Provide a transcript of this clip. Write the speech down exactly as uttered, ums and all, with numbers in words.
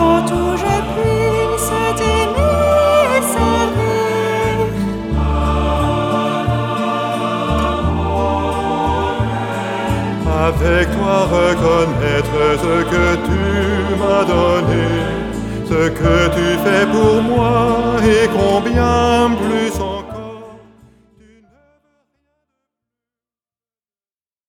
quand tout je puisse t'aimer et servir. Avec toi reconnaître ce que tu m'as donné, ce que tu fais pour moi et combien plus en